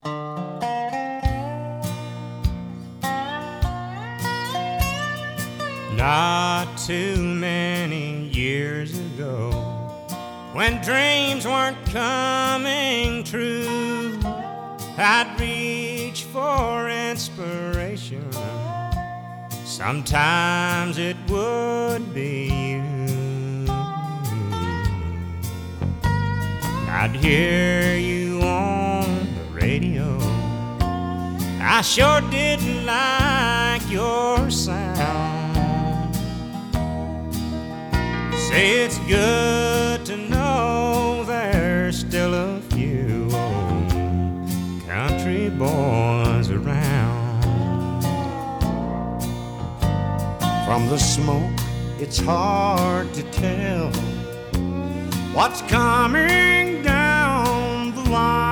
Not too many years ago, when dreams weren't coming true, I'd reach for inspiration. Sometimes it would be you. I'd hear you on the radio. I sure didn't like your sound. Say it's good to know there's still a few old country boys around. From the smoke, it's hard to tell what's coming down the line.